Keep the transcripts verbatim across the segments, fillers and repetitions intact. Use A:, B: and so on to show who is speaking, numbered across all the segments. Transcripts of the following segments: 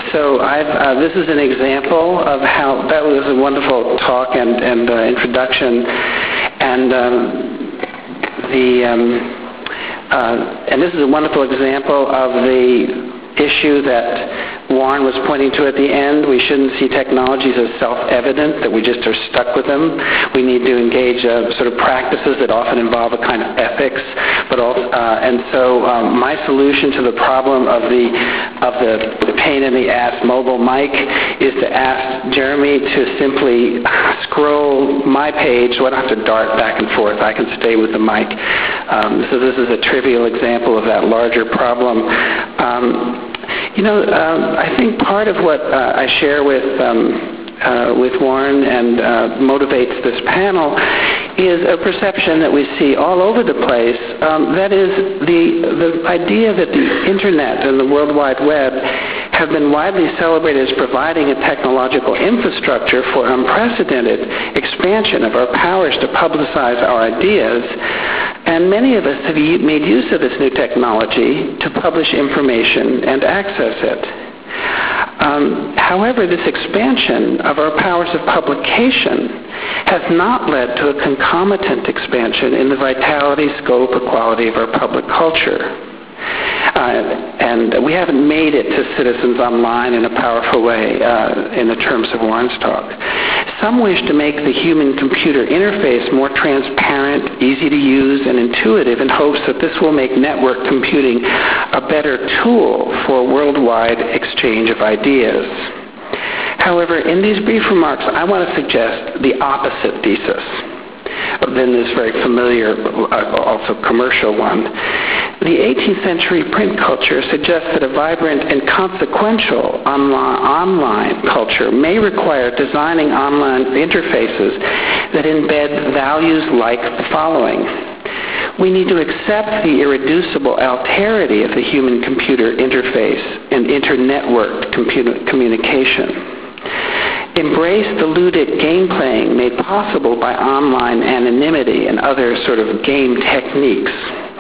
A: So I've, uh, this is an example of how, that was a wonderful talk and, and uh, introduction. And um, the um, uh, and this is a wonderful example of the issue that Warren was pointing to at the end. We shouldn't see technologies as self-evident, that we just are stuck with them. We need to engage uh, sort of practices that often involve a kind of ethics. But also, uh, and so um, my solution to the problem of the of the, the pain in the ass mobile mic is to ask Jeremy to simply scroll my page. So I don't have to dart back and forth. I can stay with the mic. Um, so this is a trivial example of that larger problem. Um, You know, um, I think part of what uh, I share with um, uh, with Warren and uh, motivates this panel is a perception that we see all over the place. Um, that is the the idea that the Internet and the World Wide Web have been widely celebrated as providing a technological infrastructure for unprecedented expansion of our powers to publicize our ideas. And many of us have made use of this new technology to publish information and access it. Um, however, this expansion of our powers of publication has not led to a concomitant expansion in the vitality, scope, or quality of our public culture. Uh, and we haven't made it to citizens online in a powerful way uh, in the terms of Warren's talk. Some wish to make the human-computer interface more transparent, easy to use, and intuitive in hopes that this will make network computing a better tool for worldwide exchange of ideas. However, in these brief remarks, I want to suggest the opposite thesis than this very familiar, uh, also commercial one. The eighteenth century print culture suggests that a vibrant and consequential online, online culture may require designing online interfaces that embed values like the following. We need to accept the irreducible alterity of the human-computer interface and inter-networked communication. Embrace the ludic game playing made possible by online anonymity and other sort of game techniques.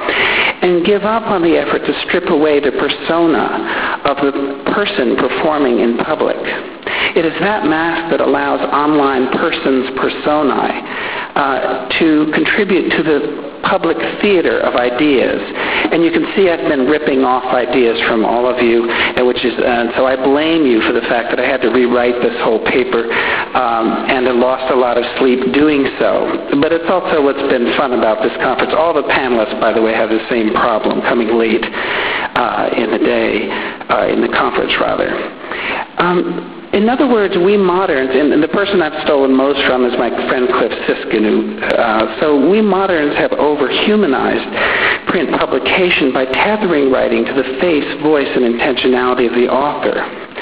A: And give up on the effort to strip away the persona of the person performing in public. It is that mask that allows online persons personae uh, to contribute to the public theater of ideas. And you can see I've been ripping off ideas from all of you, and which is, uh, so I blame you for the fact that I had to rewrite this whole paper, um, and I lost a lot of sleep doing so. But it's also what's been fun about this conference. All the panelists, by the way, have the same problem, coming late uh, in the day, uh, in the conference rather. Um, In other words, we moderns, and the person I've stolen most from is my friend Cliff Siskinu. Uh, so we moderns have over-humanized print publication by tethering writing to the face, voice, and intentionality of the author.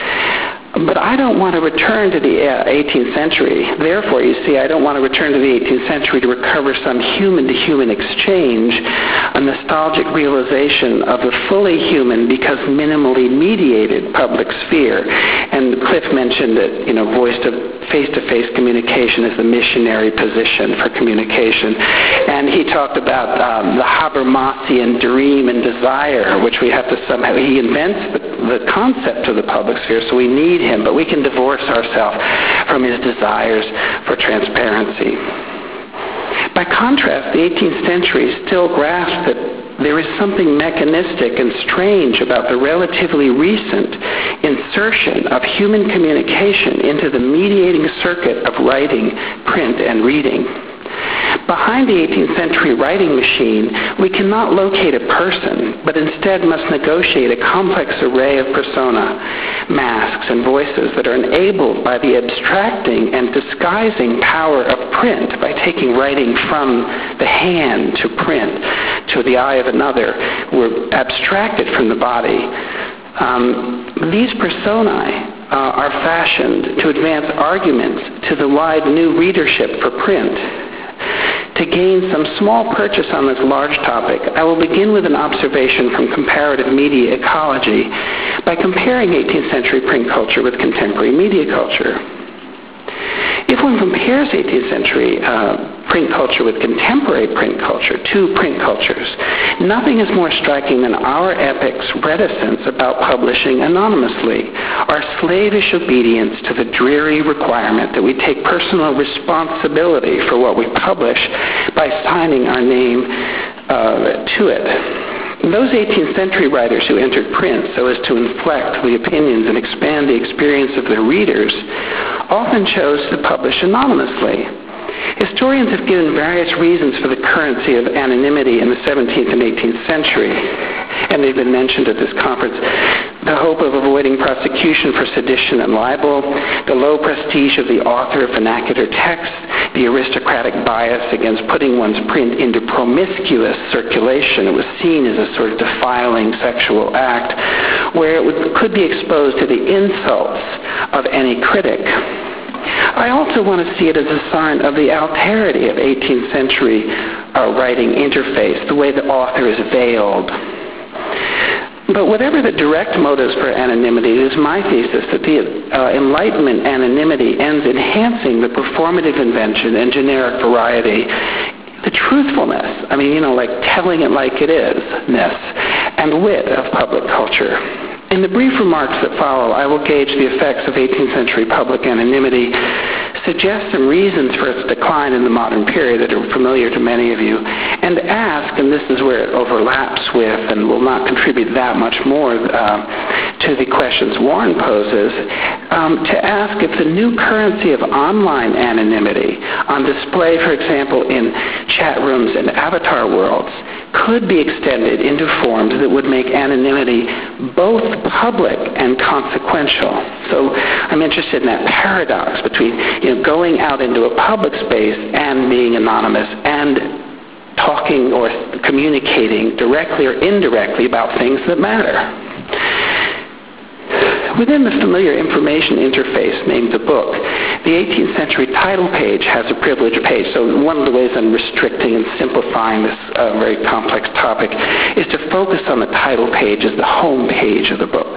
A: But I don't want to return to the uh, eighteenth century. Therefore, you see, I don't want to return to the eighteenth century to recover some human-to-human exchange, a nostalgic realization of the fully human because minimally mediated public sphere. And Cliff mentioned that, you know, voice to face-to-face communication is the missionary position for communication. And he talked about um, the Habermasian dream and desire, which we have to somehow, he invents the, the concept of the public sphere, so we need him, but we can divorce ourselves from his desires for transparency. By contrast, the eighteenth century still grasped that there is something mechanistic and strange about the relatively recent insertion of human communication into the mediating circuit of writing, print, and reading. Behind the eighteenth century writing machine, we cannot locate a person, but instead must negotiate a complex array of persona, masks, and voices that are enabled by the abstracting and disguising power of print by taking writing from the hand to print to the eye of another. We're abstracted from the body. Um, these personae uh, are fashioned to advance arguments to the wide new readership for print. To gain some small purchase on this large topic, I will begin with an observation from comparative media ecology by comparing eighteenth century print culture with contemporary media culture. If one compares eighteenth century uh, print culture with contemporary print culture, two print cultures, nothing is more striking than our epic's reticence about publishing anonymously, our slavish obedience to the dreary requirement that we take personal responsibility for what we publish by signing our name uh, to it. Those eighteenth century writers who entered print so as to inflect the opinions and expand the experience of their readers often chose to publish anonymously. Historians have given various reasons for the currency of anonymity in the seventeenth and eighteenth century, and they've been mentioned at this conference. The hope of avoiding prosecution for sedition and libel, the low prestige of the author of vernacular text, the aristocratic bias against putting one's print into promiscuous circulation. It was seen as a sort of defiling sexual act, where it would, could be exposed to the insults of any critic. I also want to see it as a sign of the alterity of eighteenth century uh, writing interface, the way the author is veiled. But whatever the direct motives for anonymity, it is my thesis that the uh, Enlightenment anonymity ends enhancing the performative invention and generic variety, the truthfulness, I mean, you know, like telling it like it is-ness, and wit of public culture. In the brief remarks that follow, I will gauge the effects of eighteenth century public anonymity, suggest some reasons for its decline in the modern period that are familiar to many of you, and ask, and this is where it overlaps with and will not contribute that much more uh, to the questions Warren poses, um, to ask if the new currency of online anonymity on display, for example, in chat rooms and avatar worlds, could be extended into forms that would make anonymity both public and consequential. So I'm interested in that paradox between, you know, going out into a public space and being anonymous and talking or communicating directly or indirectly about things that matter. Within the familiar information interface named the book, the eighteenth century title page has a privileged page. So one of the ways I'm restricting and simplifying this uh, very complex topic is to focus on the title page as the home page of the book.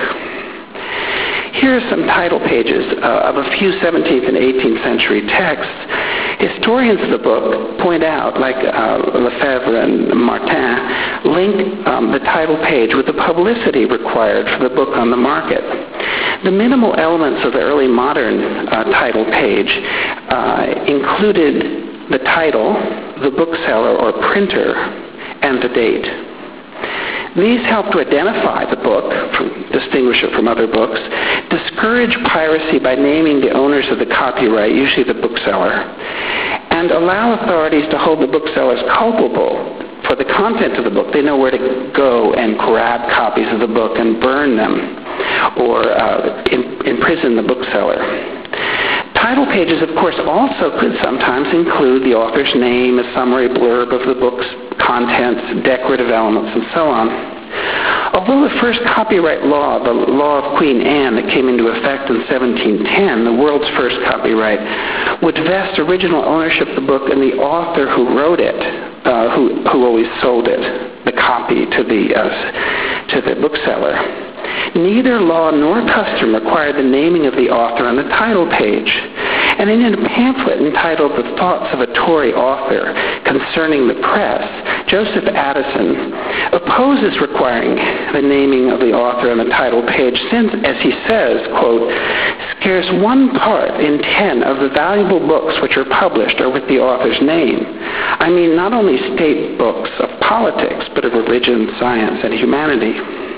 A: Here are some title pages uh, of a few seventeenth and eighteenth century texts. Historians of the book point out, like uh, Lefebvre and Martin, link um, the title page with the publicity required for the book on the market. The minimal elements of the early modern uh, title page uh, included the title, the bookseller or printer, and the date. These help to identify the book, distinguish it from other books, discourage piracy by naming the owners of the copyright, usually the bookseller, and allow authorities to hold the booksellers culpable for the content of the book. They know where to go and grab copies of the book and burn them, or uh, in, imprison the bookseller. Title pages, of course, also could sometimes include the author's name, a summary blurb of the book's contents, decorative elements, and so on. Although the first copyright law, the law of Queen Anne that came into effect in seventeen ten, the world's first copyright, would vest original ownership of the book in the author who wrote it, uh, who, who always sold it, the copy to the, uh, to the bookseller. Neither law nor custom required the naming of the author on the title page. And in a pamphlet entitled The Thoughts of a Tory Author Concerning the Press, Joseph Addison opposes requiring the naming of the author on the title page since, as he says, quote, scarce one part in ten of the valuable books which are published are with the author's name. I mean not only state books of politics, but of religion, science, and humanity.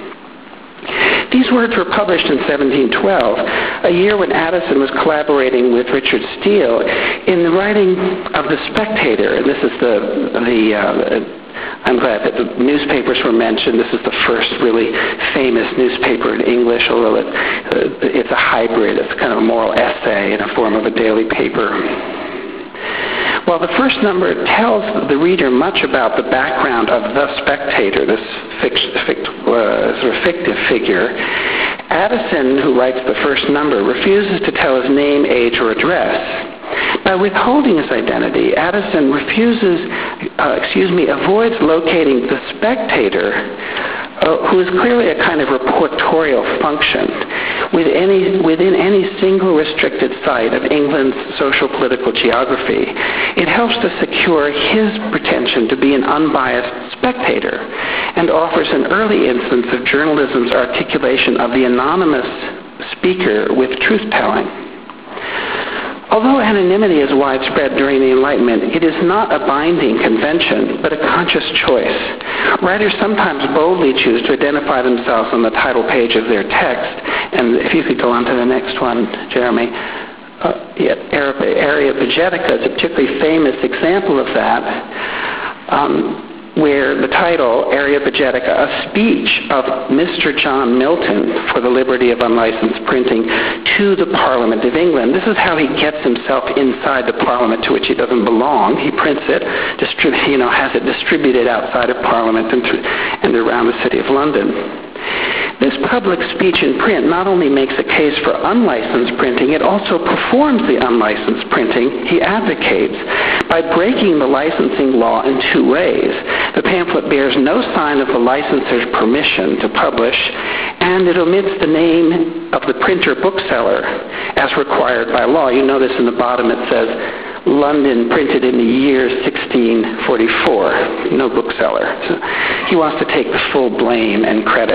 A: These words were published in seventeen twelve, a year when Addison was collaborating with Richard Steele in the writing of The Spectator. And this is the, the uh, I'm glad that the newspapers were mentioned. This is the first really famous newspaper in English, although it, uh, it's a hybrid. It's kind of a moral essay in the form of a daily paper. While the first number tells the reader much about the background of the Spectator, this fict, fict, uh, sort of fictive figure, Addison, who writes the first number, refuses to tell his name, age, or address. By withholding his identity, Addison refuses, uh, excuse me, avoids locating the Spectator, uh, who is clearly a kind of reportorial function, with any, within any single restricted site of England's social-political geography. It helps to secure his pretension to be an unbiased spectator and offers an early instance of journalism's articulation of the anonymous speaker with truth-telling. Although anonymity is widespread during the Enlightenment, it is not a binding convention, but a conscious choice. Writers sometimes boldly choose to identify themselves on the title page of their text. And if you could go on to the next one, Jeremy. Uh, yeah, Areopagitica is a particularly famous example of that, um, where the title, Areopagitica, a speech of Mister John Milton for the liberty of unlicensed printing to the Parliament of England. This is how he gets himself inside the Parliament to which he doesn't belong. He prints it, distrib- you know, has it distributed outside of Parliament and, th- and around the City of London. This public speech in print not only makes a case for unlicensed printing, it also performs the unlicensed printing he advocates by breaking the licensing law in two ways. The pamphlet bears no sign of the licensor's permission to publish, and it omits the name of the printer bookseller as required by law. You notice in the bottom it says, London, printed in the year sixteen forty-four. No bookseller. So he wants to take the full blame and credit.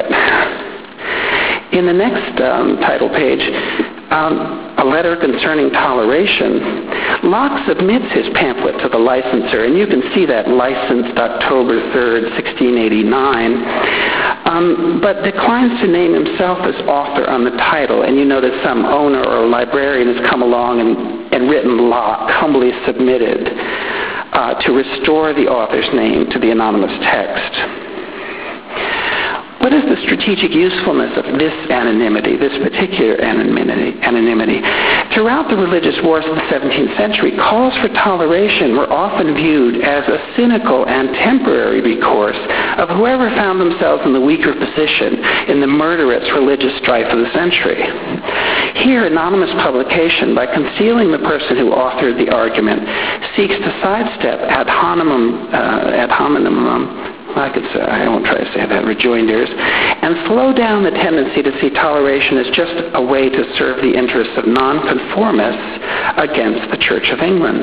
A: In the next um, title page, um, a letter concerning toleration, Locke submits his pamphlet to the licenser, and you can see that licensed October third, sixteen eighty-nine, um, but declines to name himself as author on the title. And you notice some owner or librarian has come along and, and written Locke, humbly submitted uh, to restore the author's name to the anonymous text. What is the strategic usefulness of this anonymity, this particular anonymity? anonymity? Throughout the religious wars of the seventeenth century, calls for toleration were often viewed as a cynical and temporary recourse of whoever found themselves in the weaker position in the murderous religious strife of the century. Here, anonymous publication, by concealing the person who authored the argument, seeks to sidestep ad hominem, uh, ad hominem I could say, I won't try to say that, rejoinders, and slow down the tendency to see toleration as just a way to serve the interests of nonconformists against the Church of England.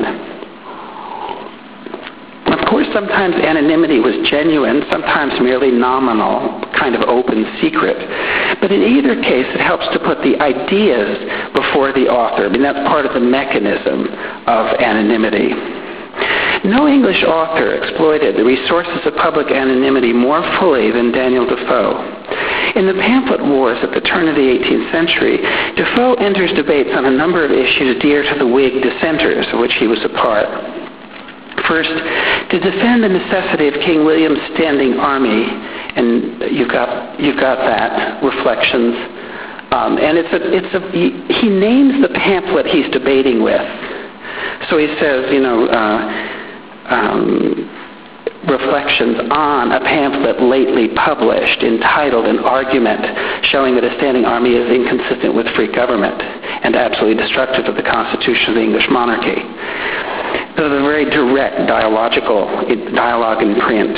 A: Of course, sometimes anonymity was genuine, sometimes merely nominal, kind of open secret. But in either case, it helps to put the ideas before the author. I mean, that's part of the mechanism of anonymity. No English author exploited the resources of public anonymity more fully than Daniel Defoe. In the pamphlet wars at the turn of the eighteenth century, Defoe enters debates on a number of issues dear to the Whig dissenters, of which he was a part. First, to defend the necessity of King William's standing army, and you've got you've got that, Reflections, um, and it's a it's a he, he names the pamphlet he's debating with. So he says, you know. Uh, Um, reflections on a pamphlet lately published entitled An Argument Showing that a Standing Army is Inconsistent with Free Government and Absolutely Destructive of the Constitution of the English Monarchy. This is a very direct dialogical dialogue in print.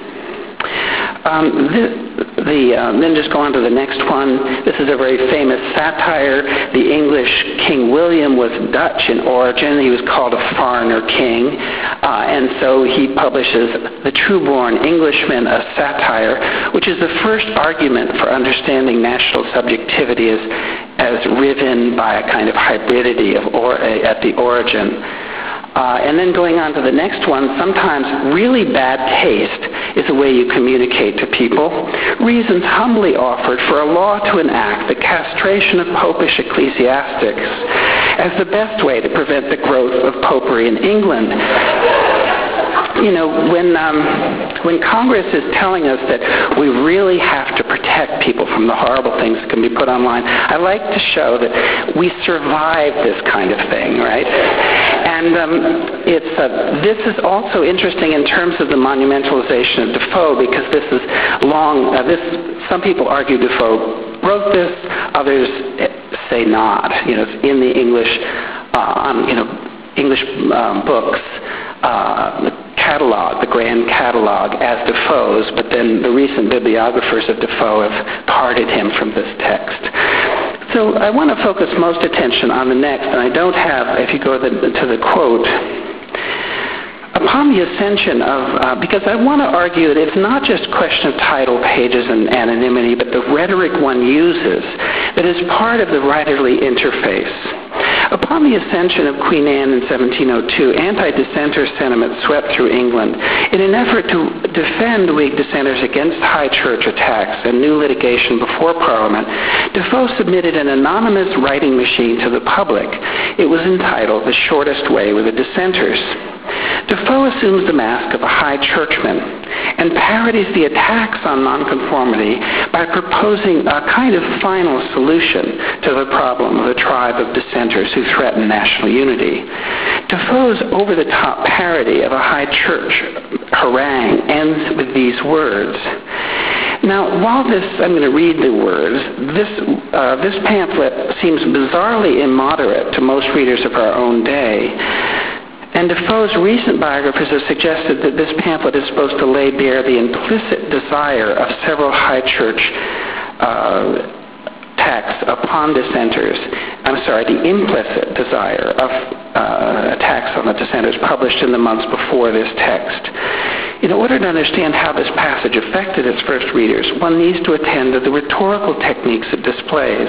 A: Um, the, the, uh, then just go on to the next one. This is a very famous satire. The English King William was Dutch in origin. He was called a foreigner king. Uh, and so he publishes The True-Born Englishman, a satire, which is the first argument for understanding national subjectivity as, as riven by a kind of hybridity of or, uh, at the origin. Uh, and then going on to the next one, sometimes really bad taste is the way you communicate to people. Reasons humbly offered for a law to enact the castration of popish ecclesiastics as the best way to prevent the growth of popery in England. You know, when um, when Congress is telling us that we really have to protect people from the horrible things that can be put online, I like to show that we survive this kind of thing, right? And um, it's uh, this is also interesting in terms of the monumentalization of Defoe, because this is long. Uh, this some people argue Defoe wrote this, others say not. You know, it's in the English, uh, um, you know, English um, books. Uh, the catalog, the grand catalog, as Defoe's, but then the recent bibliographers of Defoe have parted him from this text. So I want to focus most attention on the next, and I don't have, if you go to the, to the quote, upon the ascension of, uh, because I want to argue that it's not just a question of title pages and anonymity, but the rhetoric one uses that is part of the writerly interface. Upon the ascension of Queen Anne in seventeen oh two, anti-dissenter sentiment swept through England. In an effort to defend Whig dissenters against high church attacks and new litigation before Parliament, Defoe submitted an anonymous writing machine to the public. It was entitled The Shortest Way with the Dissenters. Defoe assumes the mask of a high churchman and parodies the attacks on nonconformity by proposing a kind of final solution to the problem of a tribe of dissenters who threaten national unity. Defoe's over-the-top parody of a high church harangue ends with these words. Now, while this, I'm going to read the words, this, uh, this pamphlet seems bizarrely immoderate to most readers of our own day. And Defoe's recent biographers have suggested that this pamphlet is supposed to lay bare the implicit desire of several high church uh, attacks upon dissenters. I'm sorry, the implicit desire of uh, attacks on the dissenters published in the months before this text. In order to understand how this passage affected its first readers, one needs to attend to the rhetorical techniques it displays.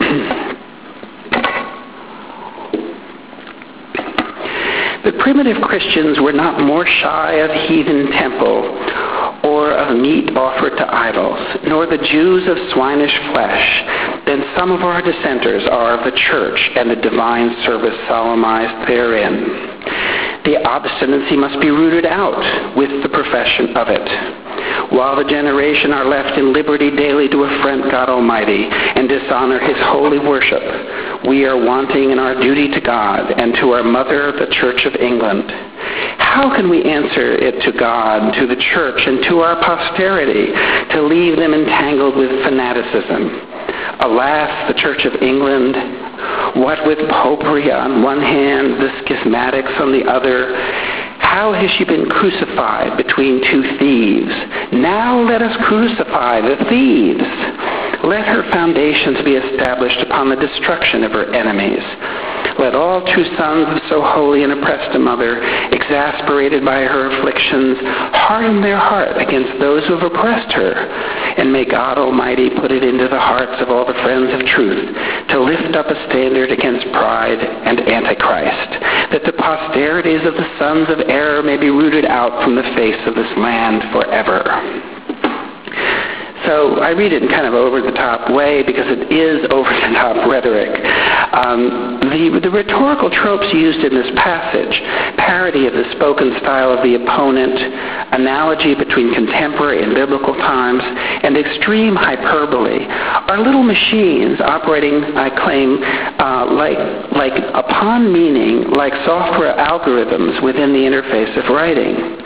A: The primitive Christians were not more shy of heathen temple or of meat offered to idols, nor the Jews of swinish flesh, than some of our dissenters are of the church and the divine service solemnized therein. The obstinacy must be rooted out with the profession of it. While the generation are left in liberty daily to affront God Almighty and dishonor his holy worship, we are wanting in our duty to God and to our mother, the Church of England. How can we answer it to God, to the Church, and to our posterity to leave them entangled with fanaticism? Alas, the Church of England, what with popery on one hand, the schismatics on the other, how has she been crucified between two thieves? Now let us crucify the thieves. Let her foundations be established upon the destruction of her enemies. Let all true sons of so holy and oppressed a mother, exasperated by her afflictions, harden their heart against those who have oppressed her. And may God Almighty put it into the hearts of all the friends of truth to lift up a standard against pride and Antichrist, that the posterities of the sons of error may be rooted out from the face of this land forever. So I read it in kind of over-the-top way because it is over-the-top rhetoric. Um, the, the rhetorical tropes used in this passage, parody of the spoken style of the opponent, analogy between contemporary and biblical times, and extreme hyperbole, are little machines operating, I claim, uh, like, like upon meaning, like software algorithms within the interface of writing.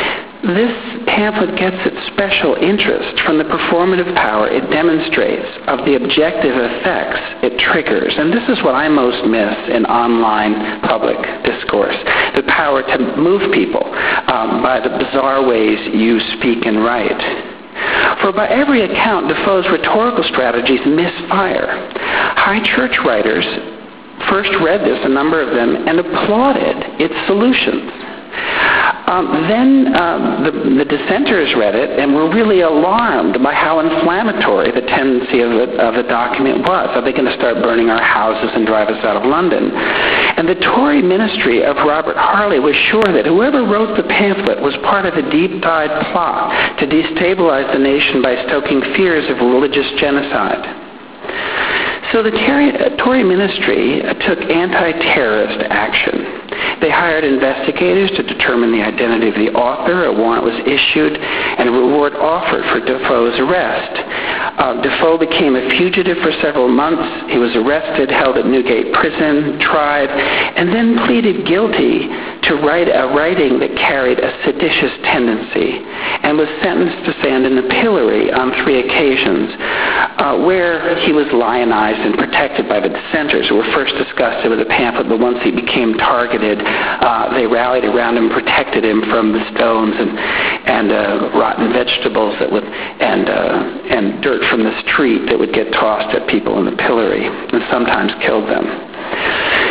A: This pamphlet gets its special interest from the performative power it demonstrates of the objective effects it triggers. And this is what I most miss in online public discourse, the power to move people um, by the bizarre ways you speak and write. For by every account, Defoe's rhetorical strategies misfire. High church writers first read this, a number of them, and applauded its solutions. Um, then um, the, the dissenters read it and were really alarmed by how inflammatory the tendency of the, of the document was. Are they going to start burning our houses and drive us out of London? And the Tory ministry of Robert Harley was sure that whoever wrote the pamphlet was part of a deep-dyed plot to destabilize the nation by stoking fears of religious genocide. So the Tory ministry took anti-terrorist action. They hired investigators to determine the identity of the author. A warrant was issued, and a reward offered for Defoe's arrest. Uh, Defoe became a fugitive for several months. He was arrested, held at Newgate Prison, tried, and then pleaded guilty to write a writing that carried a seditious tendency, and was sentenced to stand in the pillory on three occasions, uh, where he was lionized and protected by the dissenters who were first disgusted with the pamphlet, but once he became targeted, uh, they rallied around him, protected him from the stones and and uh, rotten vegetables that would and uh, and dirt from the street that would get tossed at people in the pillory, and sometimes killed them. A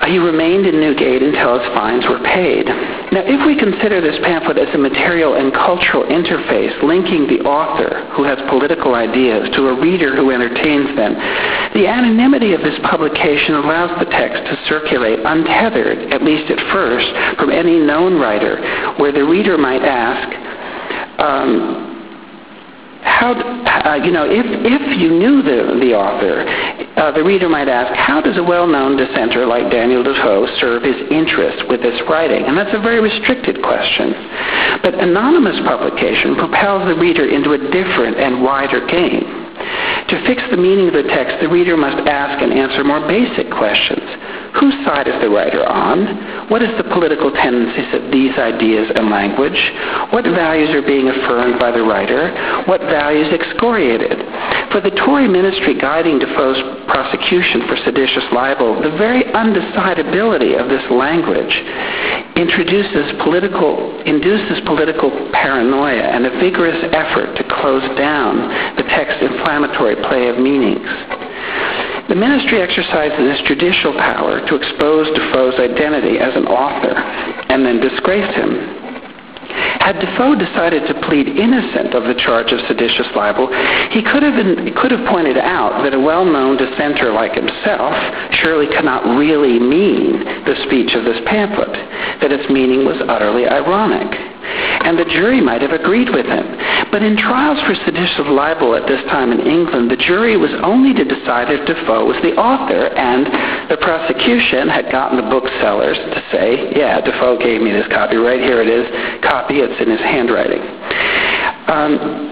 A: He remained in Newgate until his fines were paid. Now, if we consider this pamphlet as a material and cultural interface linking the author, who has political ideas, to a reader who entertains them, the anonymity of this publication allows the text to circulate untethered, at least at first, from any known writer, where the reader might ask, um, How, uh, you know, if, if you knew the, the author, uh, the reader might ask, how does a well-known dissenter like Daniel Defoe serve his interest with this writing? And that's a very restricted question. But anonymous publication propels the reader into a different and wider game. To fix the meaning of the text, the reader must ask and answer more basic questions. Whose side is the writer on? What is the political tendencies of these ideas and language? What values are being affirmed by the writer? What values excoriated? For the Tory ministry guiding Defoe's prosecution for seditious libel, the very undecidability of this language introduces political, induces political paranoia and a vigorous effort to close down the text's inflammatory play of meanings. The ministry exercises its judicial power to expose Defoe's identity as an author and then disgrace him. Had Defoe decided to plead innocent of the charge of seditious libel, he could have, been, could have pointed out that a well-known dissenter like himself surely cannot really mean the speech of this pamphlet, that its meaning was utterly ironic. And the jury might have agreed with him. But in trials for seditious libel at this time in England, the jury was only to decide if Defoe was the author, and the prosecution had gotten the booksellers to say, yeah, Defoe gave me this copy, right here it is, copy, it's in his handwriting. Um,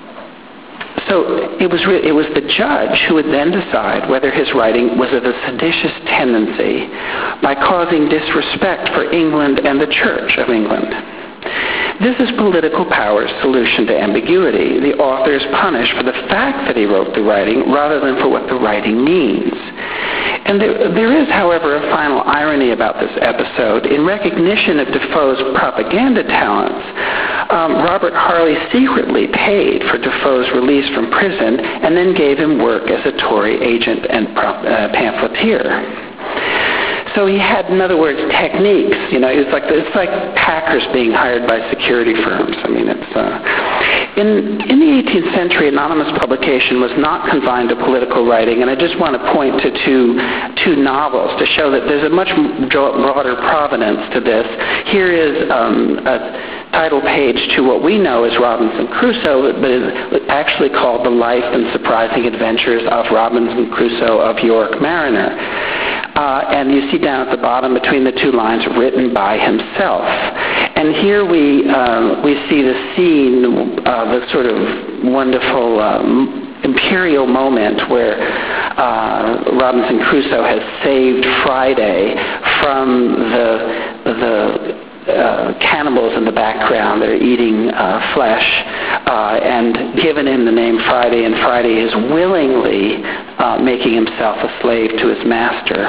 A: So it was, re- it was the judge who would then decide whether his writing was of a seditious tendency by causing disrespect for England and the Church of England. This is political power's solution to ambiguity. The author is punished for the fact that he wrote the writing rather than for what the writing means. And there, there is, however, a final irony about this episode. In recognition of Defoe's propaganda talents, um, Robert Harley secretly paid for Defoe's release from prison and then gave him work as a Tory agent and prop, uh, pamphleteer. So he had, in other words, techniques. You know, it's like it's like hackers being hired by security firms. I mean, it's uh, in in the eighteenth century, anonymous publication was not confined to political writing, and I just want to point to two two novels to show that there's a much broader provenance to this. Here is um, a title page to what we know as Robinson Crusoe, but is actually called The Life and Surprising Adventures of Robinson Crusoe of York Mariner. Uh, and you see down at the bottom between the two lines, written by himself. And here we uh, we see the scene, uh, the sort of wonderful um, imperial moment where uh, Robinson Crusoe has saved Friday from the the Uh, cannibals in the background that are eating uh, flesh, uh, and given him the name Friday, and Friday is willingly uh, making himself a slave to his master.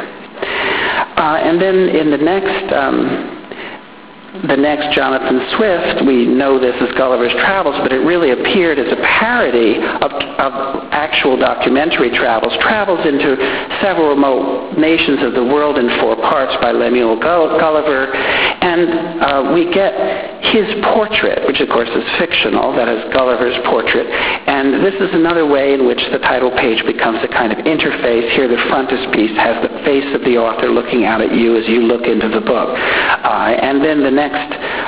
A: Uh, and then in the next um, the next Jonathan Swift, we know this as Gulliver's Travels, but it really appeared as a parody of, of actual documentary travels, travels into several remote nations of the world in four parts by Lemuel Gulliver, and uh, we get his portrait, which of course is fictional, that is Gulliver's portrait, and this is another way in which the title page becomes a kind of interface. Here the frontispiece has the face of the author looking out at you as you look into the book. Uh, and then the next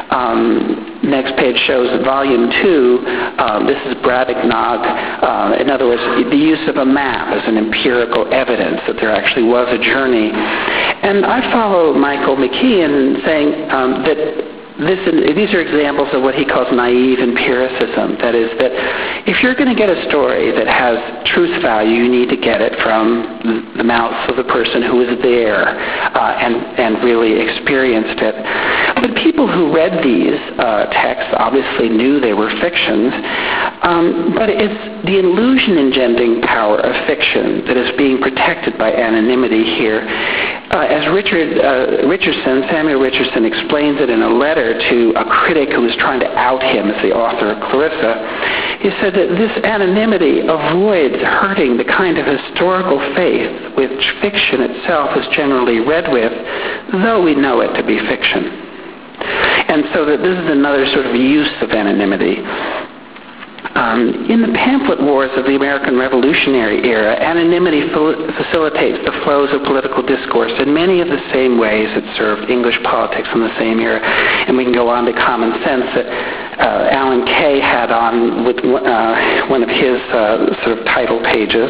A: um, next page shows volume two. Um, this is Brobdingnaag. Uh, in other words, the use of a map as an empirical evidence that there actually was a journey. And I follow Michael McKeon saying um, that This, these are examples of what he calls naive empiricism. That is, that if you're going to get a story that has truth value, you need to get it from the mouth of the person who was there uh, and, and really experienced it. But people who read these uh, texts obviously knew they were fictions. Um, but it's the illusion-engendering power of fiction that is being protected by anonymity here. Uh, as Richard uh, Richardson, Samuel Richardson, explains it in a letter to a critic who was trying to out him as the author of Clarissa, he said that this anonymity avoids hurting the kind of historical faith which fiction itself is generally read with, though we know it to be fiction. And so that this is another sort of use of anonymity. Um, in the pamphlet wars of the American Revolutionary era, anonymity fil- facilitates the flows of political discourse in many of the same ways it served English politics in the same era. And we can go on to Common Sense that uh, Alan Kay had on with uh, one of his uh, sort of title pages.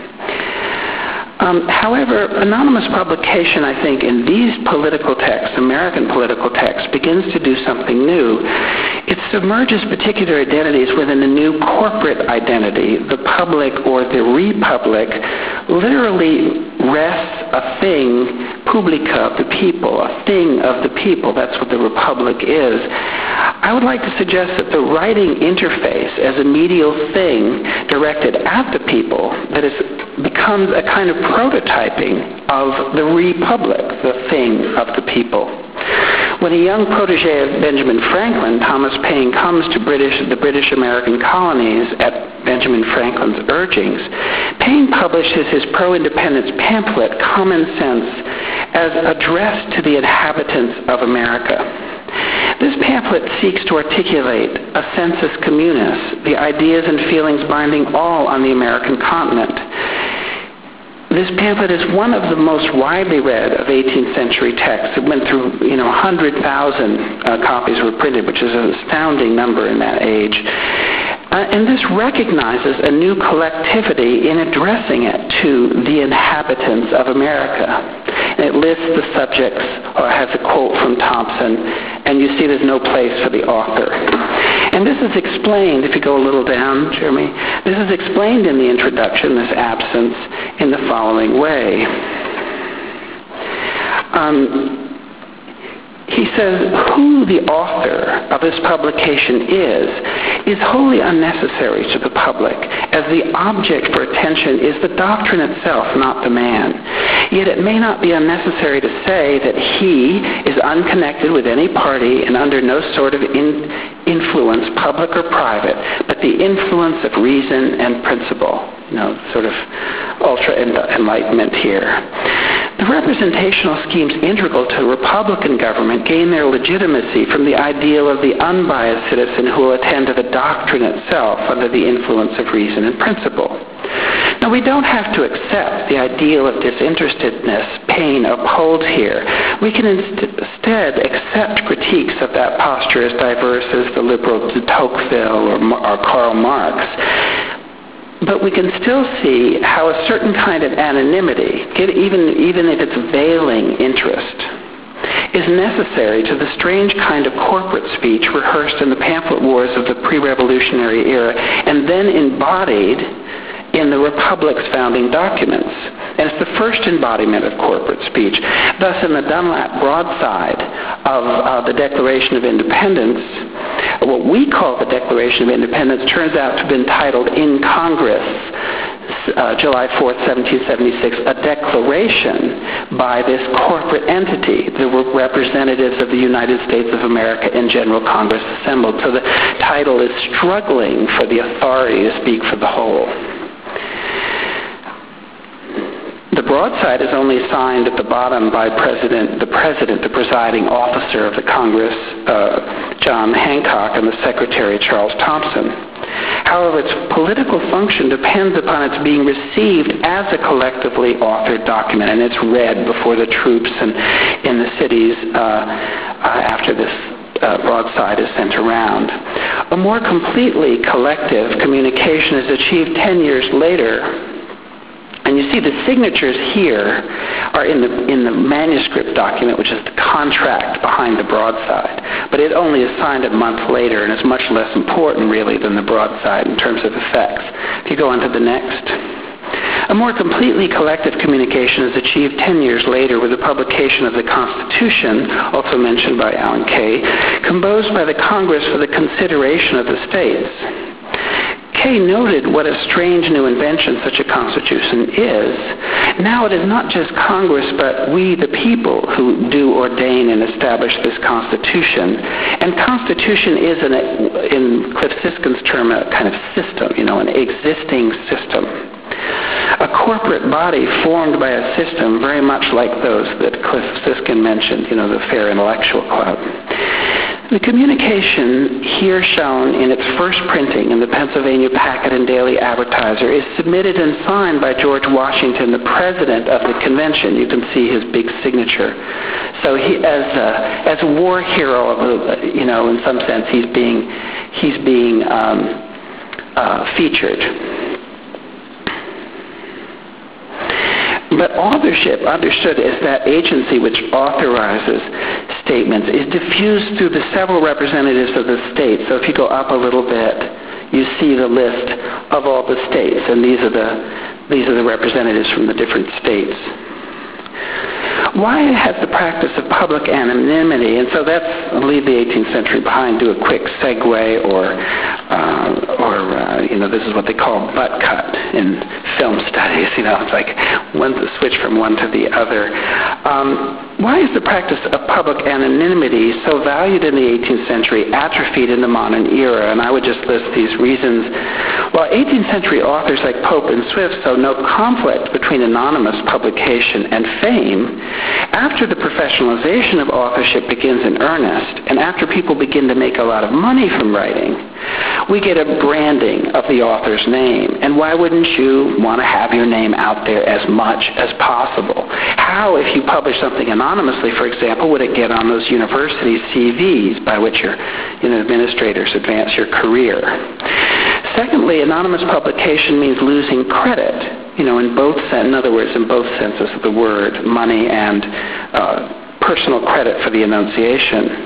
A: Um, however, anonymous publication, I think, in these political texts, American political texts, begins to do something new. It submerges particular identities within a new corporate identity. The public or the republic literally rests a thing, publica, of the people, a thing of the people. That's what the republic is. I would like to suggest that the writing interface as a medial thing directed at the people that is becomes a kind of prototyping of the republic, the thing of the people. When a young protege of Benjamin Franklin, Thomas Paine, comes to British, the British American colonies at Benjamin Franklin's urgings, Paine publishes his pro-independence pamphlet, Common Sense, as addressed to the inhabitants of America. This pamphlet seeks to articulate a sensus communis, the ideas and feelings binding all on the American continent. This pamphlet is one of the most widely read of eighteenth century texts. It went through, you know, one hundred thousand uh, copies were printed, which is an astounding number in that age. Uh, and this recognizes a new collectivity in addressing it to the inhabitants of America. And it lists the subjects, or has a quote from Thompson, and you see there's no place for the author. And this is explained, if you go a little down, Jeremy, this is explained in the introduction, this absence, in the following way. Um, he says, who the author of this publication is, is wholly unnecessary to the public, as the object for attention is the doctrine itself, not the man. Yet it may not be unnecessary to say that he is unconnected with any party and under no sort of in, influence, public or private, but the influence of reason and principle. You know, sort of ultra-enlightenment here. The representational schemes integral to Republican government gain their legitimacy from the ideal of the unbiased citizen who will attend to the doctrine itself under the influence of reason and principle. Now, we don't have to accept the ideal of disinterestedness Paine upholds here. We can instead accept critiques of that posture as diverse as the liberal de Tocqueville or, or Karl Marx. But we can still see how a certain kind of anonymity, even, even if it's veiling interest, is necessary to the strange kind of corporate speech rehearsed in the pamphlet wars of the pre-revolutionary era and then embodied in the Republic's founding documents. And it's the first embodiment of corporate speech. Thus, in the Dunlap broadside of uh, the Declaration of Independence, what we call the Declaration of Independence turns out to have been titled In Congress, uh, July fourth, seventeen seventy-six, a declaration by this corporate entity, the representatives of the United States of America in General Congress assembled. So the title is struggling for the authority to speak for the whole. The broadside is only signed at the bottom by President, the President, the presiding officer of the Congress, uh, John Hancock, and the Secretary, Charles Thompson. However, its political function depends upon its being received as a collectively authored document, and it's read before the troops and in the cities uh, uh, after this Uh, broadside is sent around. A more completely collective communication is achieved ten years later, and you see the signatures here are in the in the manuscript document, which is the contract behind the broadside. But it only is signed a month later, and is much less important, really, than the broadside in terms of effects. If you go on to the next. A more completely collective communication is achieved ten years later with the publication of the Constitution, also mentioned by Alan Kay, composed by the Congress for the consideration of the states. Kay noted what a strange new invention such a constitution is. Now it is not just Congress, but we, the people, who do ordain and establish this Constitution. And Constitution is, an, in Cliff Siskin's term, a kind of system, you know, an existing system. A corporate body formed by a system very much like those that Cliff Siskin mentioned, you know, the Fair Intellectual Club. The communication here shown in its first printing in the Pennsylvania Packet and Daily Advertiser is submitted and signed by George Washington, the president of the convention. You can see his big signature. So he, as a, as a war hero, of a, you know, in some sense, he's being he's being um, uh, featured. But authorship, understood as that agency which authorizes statements, is diffused through the several representatives of the states. So if you go up a little bit, you see the list of all the states, and these are the these are the representatives from the different states. Why has the practice of public anonymity, and so that's, I'll leave the eighteenth century behind, do a quick segue, or, uh, or uh, you know, this is what they call butt cut in film studies, you know, it's like one's a switch from one to the other. Um, why is the practice of public anonymity so valued in the eighteenth century, atrophied in the modern era? And I would just list these reasons. While eighteenth century authors like Pope and Swift saw no conflict between anonymous publication and fame, after the professionalization of authorship begins in earnest, and after people begin to make a lot of money from writing, we get a branding of the author's name. And why wouldn't you want to have your name out there as much as possible? How, if you publish something anonymously, for example, would it get on those university C Vs by which your you know, administrators advance your career? Secondly, anonymous publication means losing credit, you know, in both sen- in other words, in both senses of the word, money and uh, personal credit for the enunciation.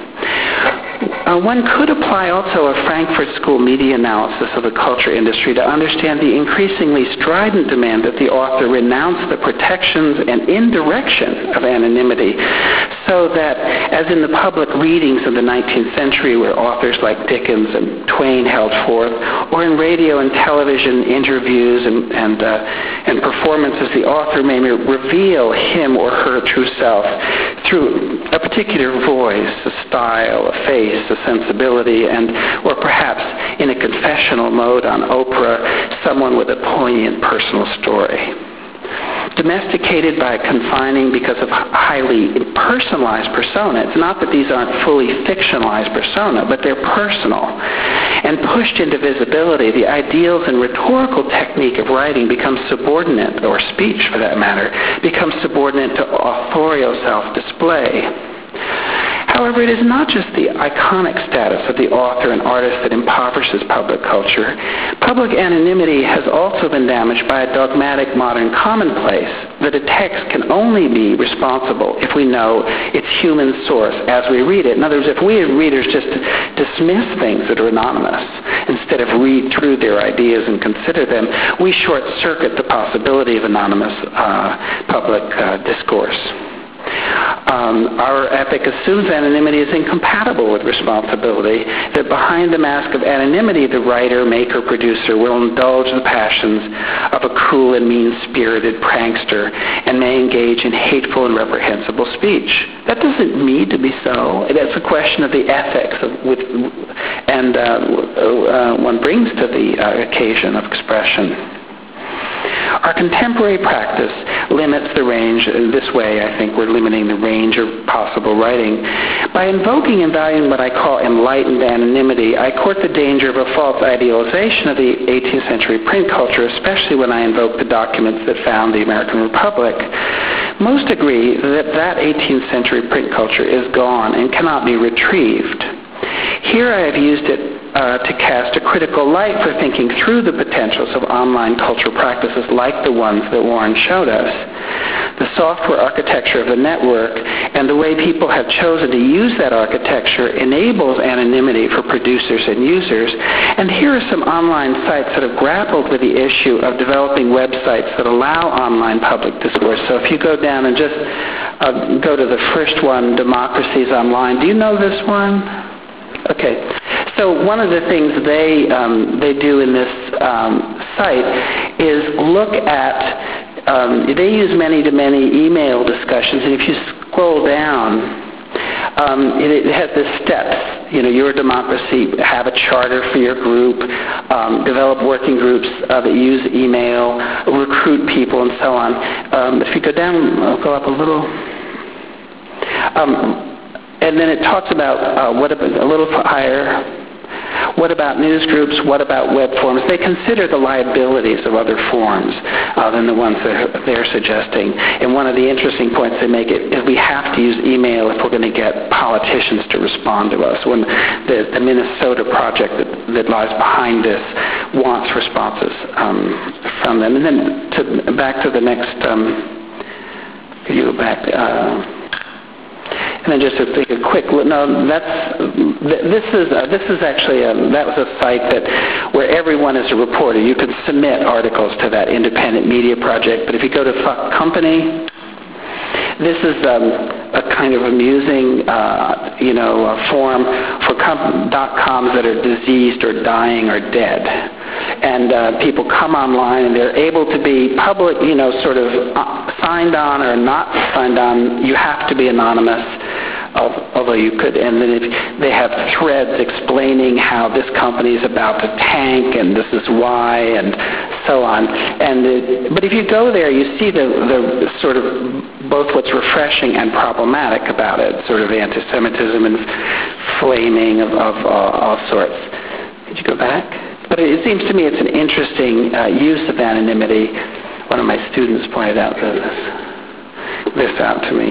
A: Uh, one could apply also a Frankfurt School media analysis of the culture industry to understand the increasingly strident demand that the author renounce the protections and indirection of anonymity, so that, as in the public readings of the nineteenth century where authors like Dickens and Twain held forth, or in radio and television interviews and, and, uh, and performances, the author may reveal him or her true self through a particular voice, a style, a face, a sensibility, and or perhaps in a confessional mode on Oprah, someone with a poignant personal story. Domesticated by confining because of highly personalized persona. It's not that these aren't fully fictionalized persona, but they're personal. And pushed into visibility, the ideals and rhetorical technique of writing becomes subordinate, or speech for that matter, becomes subordinate to authorial self-display. However, it is not just the iconic status of the author and artist that impoverishes public culture. Public anonymity has also been damaged by a dogmatic modern commonplace that a text can only be responsible if we know its human source as we read it. In other words, if we as readers just dismiss things that are anonymous instead of read through their ideas and consider them, we short-circuit the possibility of anonymous uh, public uh, discourse. Um, our ethic assumes anonymity is incompatible with responsibility, that behind the mask of anonymity, the writer, maker, producer will indulge the passions of a cruel and mean-spirited prankster and may engage in hateful and reprehensible speech. That doesn't need to be so. That's a question of the ethics of, with, and uh, uh, one brings to the uh, occasion of expression. Our contemporary practice limits the range. This way, I think we're limiting the range of possible writing. By invoking and valuing what I call enlightened anonymity, I court the danger of a false idealization of the eighteenth century print culture, especially when I invoke the documents that found the American Republic. Most agree that that eighteenth century print culture is gone and cannot be retrieved. Here I have used it Uh, to cast a critical light for thinking through the potentials of online cultural practices like the ones that Warren showed us. The software architecture of the network and the way people have chosen to use that architecture enables anonymity for producers and users. And here are some online sites that have grappled with the issue of developing websites that allow online public discourse. So if you go down and just uh, go to the first one, Democracies Online. Do you know this one? Okay. so one of the things they um, they do in this um, site is look at, um, they use many-to-many email discussions, and if you scroll down, Um, it, it has the steps. You know, your democracy, have a charter for your group, um, develop working groups uh, that use email, recruit people, and so on. Um, if you go down, I'll go up a little. Um, and then it talks about uh, what about, a little higher. What about news groups? What about web forums? They consider the liabilities of other forums uh, than the ones that they're suggesting. And one of the interesting points they make it is we have to use email if we're going to get politicians to respond to us. When the, the Minnesota project that, that lies behind this wants responses um, from them. And then to, back to the next, um, could you go back? Uh, And then just to take a quick look, no, that's, this is, uh, this is actually, a, that was a site that, where everyone is a reporter. You can submit articles to that independent media project, but if you go to Fuck Company, this is um, a kind of amusing, uh, you know, uh, forum for com- dot-coms that are diseased or dying or dead. And uh, people come online and they're able to be public, you know, sort of uh, signed on or not signed on. You have to be anonymous, although you could. And then if they have threads explaining how this company is about to tank and this is why and so on. And it, but if you go there, you see the, the sort of both what's refreshing and problematic about it, sort of anti-Semitism and flaming of, of uh, all sorts. Could you go back? But it seems to me it's an interesting uh, use of anonymity. One of my students pointed out this, this out to me.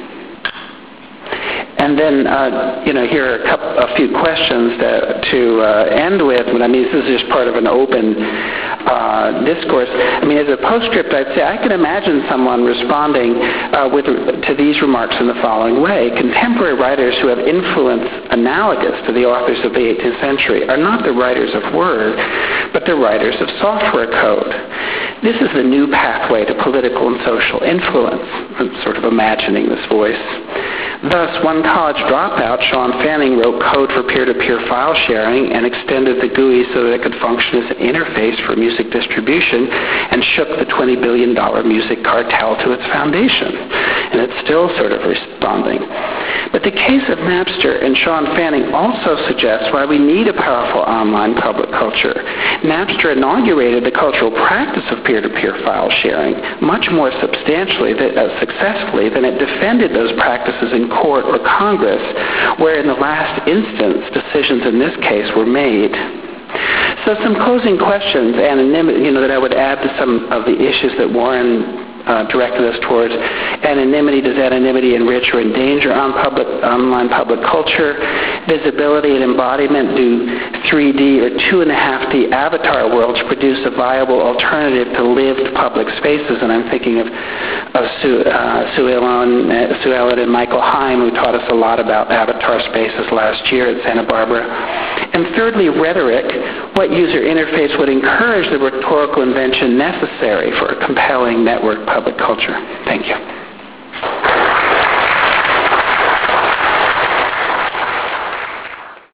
A: And then, uh, you know, here are a, couple, a few questions that, to uh, end with. But I mean, this is just part of an open uh, discourse. I mean, as a postscript, I'd say I can imagine someone responding uh, with, to these remarks in the following way. Contemporary writers who have influence analogous to the authors of the eighteenth century are not the writers of word, but the writers of software code. This is the new pathway to political and social influence. I'm sort of imagining this voice. Thus, one college dropout, Sean Fanning, wrote code for peer-to-peer file sharing and extended the G U I so that it could function as an interface for music distribution and shook the twenty billion dollars music cartel to its foundation. And it's still sort of responding. But the case of Napster and Sean Fanning also suggests why we need a powerful online public culture. Napster inaugurated the cultural practice of peer-to-peer file sharing much more substantially, uh, successfully than it defended those practices in court or Congress, where in the last instance decisions in this case were made. So some closing questions, anonymity, you know, that I would add to some of the issues that Warren uh, directed us towards. Anonymity, does anonymity enrich or endanger on public, online public culture? Visibility and embodiment, do three D or two and a half D avatar worlds produce a viable alternative to lived public spaces? And I'm thinking of, of Sue, uh, Sue, Ellen, uh, Sue Ellen and Michael Heim, who taught us a lot about avatar spaces last year at Santa Barbara. And thirdly, rhetoric. What user interface would encourage the rhetorical invention necessary for a compelling network public culture? Thank you.